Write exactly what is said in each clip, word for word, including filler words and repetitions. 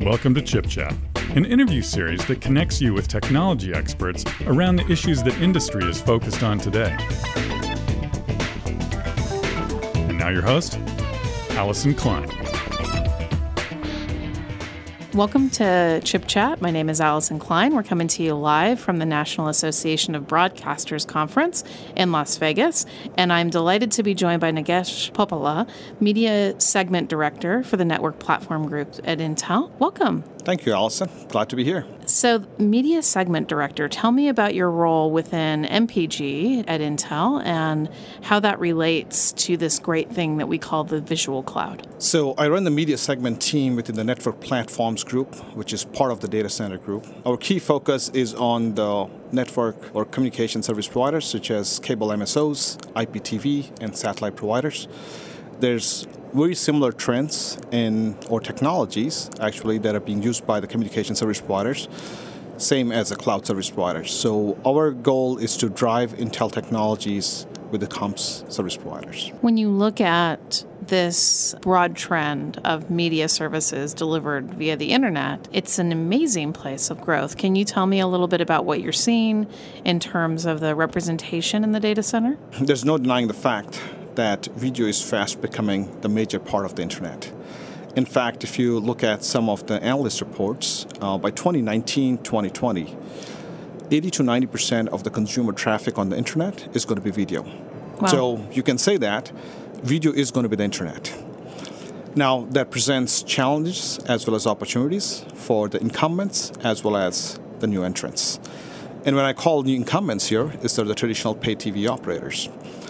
Welcome to Chip Chat, an interview series that connects you with technology experts around the issues that industry is focused on today. And now your host, Allison Klein. Welcome to Chip Chat. My name is Allison Klein. We're coming to you live from the National Association of Broadcasters Conference in Las Vegas. And I'm delighted to be joined by Nagesh Poppala, Media Segment Director for the Network Platform Group at Intel. Welcome. Thank you, Allison. Glad to be here. So, Media Segment Director, tell me about your role within M P G at Intel and how that relates to this great thing that we call the Visual Cloud. So, I run the Media Segment team within the Network Platforms Group, which is part of the Data Center Group. Our key focus is on the network or communication service providers such as cable M S Os, I P T V, and satellite providers. There's very similar trends in or technologies actually that are being used by the communication service providers, same as the cloud service providers. So our goal is to drive Intel technologies with the comms service providers. When you look at this broad trend of media services delivered via the internet, it's an amazing place of growth. Can you tell me a little bit about what you're seeing in terms of the representation in the data center? There's no denying the fact that video is fast becoming the major part of the internet. In fact, if you look at some of the analyst reports, uh, by twenty nineteen, twenty twenty, eighty to ninety percent of the consumer traffic on the internet is going to be video. Wow. So you can say that video is going to be the internet. Now, that presents challenges as well as opportunities for the incumbents as well as the new entrants. And when I call new incumbents here, is they're the traditional pay T V operators.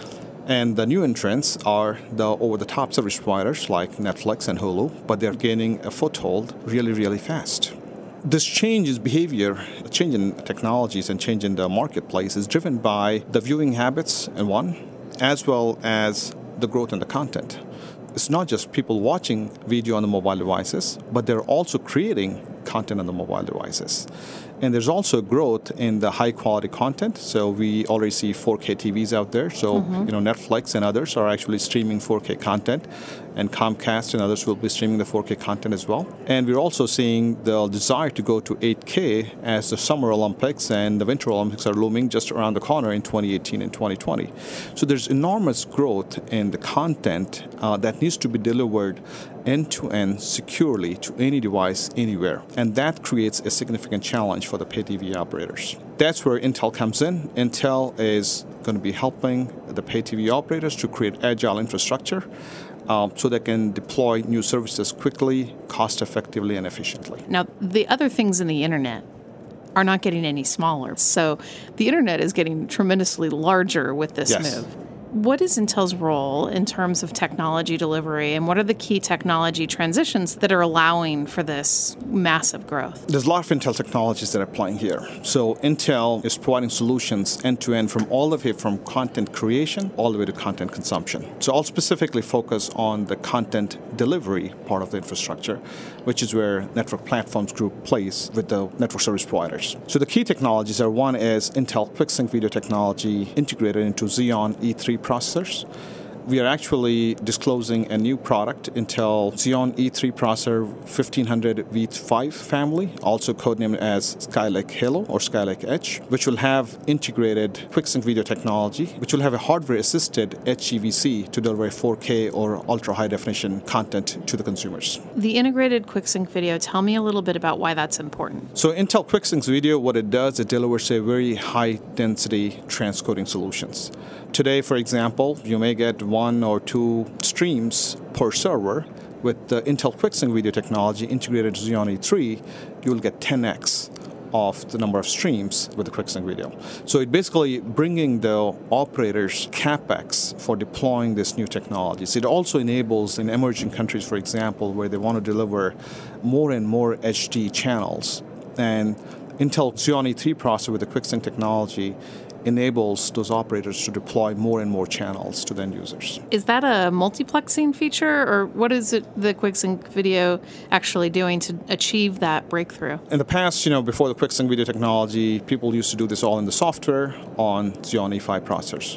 And the new entrants are the over-the-top service providers like Netflix and Hulu, but they're gaining a foothold really, really fast. This change in behavior, change in technologies and change in the marketplace is driven by the viewing habits, and one, as well as the growth in the content. It's not just people watching video on the mobile devices, but they're also creating content on the mobile devices. And there's also growth in the high-quality content. So we already see four K T Vs out there. So mm-hmm. you know, Netflix and others are actually streaming four K content, and Comcast and others will be streaming the four K content as well. And we're also seeing the desire to go to eight K as the Summer Olympics and the Winter Olympics are looming just around the corner in twenty eighteen and twenty twenty. So there's enormous growth in the content uh, that needs to be delivered end-to-end securely to any device anywhere. And that creates a significant challenge for the pay T V operators. That's where Intel comes in. Intel is going to be helping the pay T V operators to create agile infrastructure uh, so they can deploy new services quickly, cost-effectively, and efficiently. Now, the other things in the internet are not getting any smaller. So the internet is getting tremendously larger with this yes. move. What is Intel's role in terms of technology delivery, and what are the key technology transitions that are allowing for this massive growth? There's a lot of Intel technologies that are playing here. So Intel is providing solutions end-to-end from all the way from content creation all the way to content consumption. So I'll specifically focus on the content delivery part of the infrastructure, which is where Network Platforms Group plays with the network service providers. So the key technologies are, one is Intel QuickSync video technology integrated into Xeon E three processors. We are actually disclosing a new product, Intel Xeon E three processor fifteen hundred V five family, also codenamed as Skylake Halo or Skylake Edge, which will have integrated QuickSync video technology, which will have a hardware-assisted H E V C to deliver four K or ultra-high-definition content to the consumers. The integrated QuickSync video, tell me a little bit about why that's important. So Intel QuickSync video, what it does, it delivers a very high-density transcoding solutions. Today, for example, you may get one or two streams per server. With the Intel QuickSync video technology integrated to Xeon E three, you'll get ten x of the number of streams with the QuickSync video. So it basically bringing the operators capex for deploying this new technologies. It also enables in emerging countries, for example, where they want to deliver more and more H D channels. And Intel Xeon E three processor with the QuickSync technology enables those operators to deploy more and more channels to the end users. Is that a multiplexing feature, or what is it the QuickSync video actually doing to achieve that breakthrough? In the past, you know, before the QuickSync video technology, people used to do this all in the software on Xeon E five processors.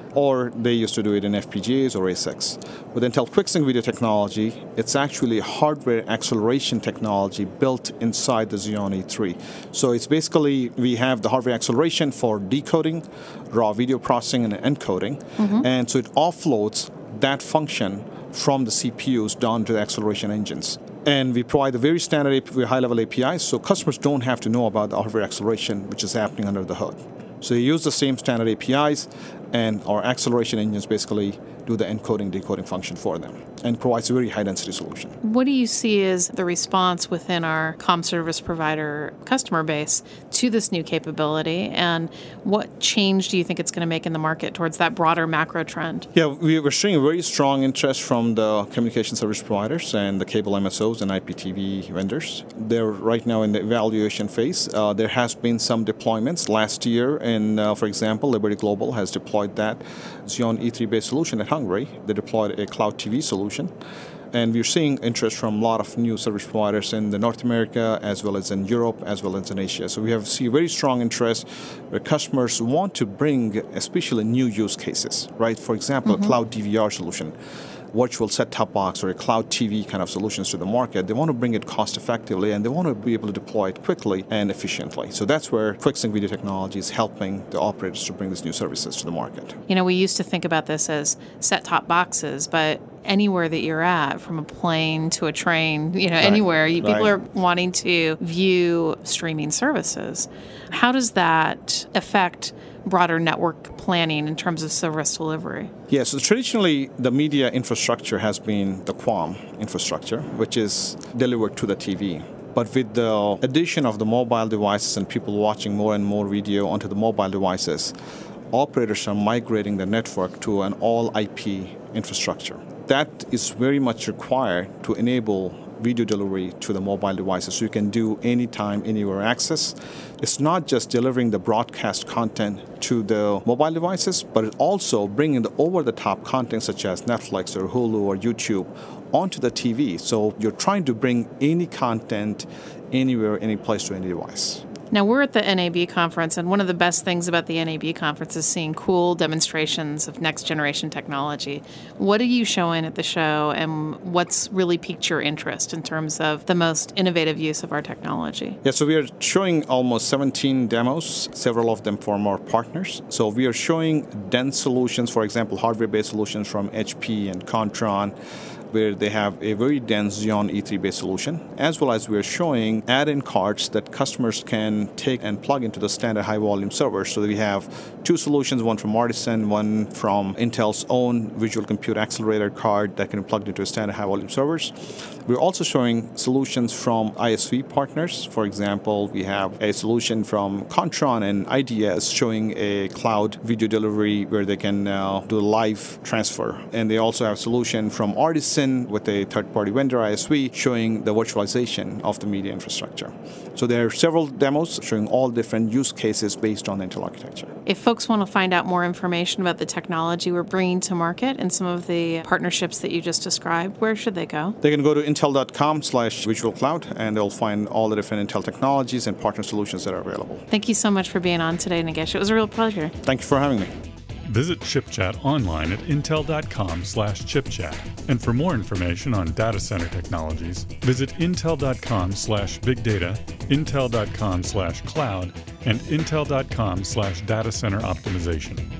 or they used to do it in F P G As or A SICs. With Intel QuickSync video technology, it's actually hardware acceleration technology built inside the Xeon E three. So it's basically, we have the hardware acceleration for decoding, raw video processing, and encoding. Mm-hmm. And so it offloads that function from the C P Us down to the acceleration engines. And we provide a very standard, very high-level A P Is, so customers don't have to know about the hardware acceleration, which is happening under the hood. So they use the same standard A P Is, and our acceleration engines basically do the encoding, decoding function for them, and provides a very high-density solution. What do you see as the response within our comm service provider customer base to this new capability, and what change do you think it's going to make in the market towards that broader macro trend? Yeah, we we're seeing very strong interest from the communication service providers and the cable M S Os and I P T V vendors. They're right now in the evaluation phase. Uh, there has been some deployments last year, and uh, for example, Liberty Global has deployed that Xeon E three-based solution at Hungary. They deployed a cloud T V solution. And we're seeing interest from a lot of new service providers in the North America, as well as in Europe, as well as in Asia. So we have see very strong interest where customers want to bring especially new use cases, right? For example, mm-hmm. a cloud D V R solution, virtual set-top box, or a cloud T V kind of solutions to the market. They want to bring it cost effectively, and they want to be able to deploy it quickly and efficiently. So that's where QuickSync video technology is helping the operators to bring these new services to the market. You know, we used to think about this as set-top boxes, but anywhere that you're at, from a plane to a train, you know, right. anywhere, you, people right. are wanting to view streaming services. How does that affect broader network planning in terms of service delivery? Yeah, so traditionally the media infrastructure has been the QAM infrastructure, which is delivered to the T V. But with the addition of the mobile devices and people watching more and more video onto the mobile devices, operators are migrating the network to an all I P infrastructure. That is very much required to enable video delivery to the mobile devices, so you can do anytime, anywhere access. It's not just delivering the broadcast content to the mobile devices, but it's also bringing the over-the-top content such as Netflix or Hulu or YouTube onto the T V. So you're trying to bring any content anywhere, any place to any device. Now, we're at the N A B conference, and one of the best things about the N A B conference is seeing cool demonstrations of next-generation technology. What are you showing at the show, and what's really piqued your interest in terms of the most innovative use of our technology? Yeah, so we are showing almost seventeen demos, several of them from our partners. So we are showing dense solutions, for example, hardware-based solutions from H P and Contron, where they have a very dense Xeon E three-based solution, as well as we're showing add-in cards that customers can take and plug into the standard high-volume servers. So we have two solutions, one from Artisan, one from Intel's own Visual Compute Accelerator card that can be plugged into a standard high-volume servers. We're also showing solutions from I S V partners. For example, we have a solution from Contron and I D S showing a cloud video delivery where they can uh, do live transfer. And they also have a solution from Artisan with a third-party vendor, I S V, showing the virtualization of the media infrastructure. So there are several demos showing all different use cases based on the Intel architecture. If folks want to find out more information about the technology we're bringing to market and some of the partnerships that you just described, where should they go? They can go to intel.com slash visual cloud, and they'll find all the different Intel technologies and partner solutions that are available. Thank you so much for being on today, Nagesh. It was a real pleasure. Thank you for having me. Visit ChipChat online at intel.com slash chipchat. And for more information on data center technologies, visit intel.com slash big data, intel.com slash cloud, and intel.com slash data center optimization.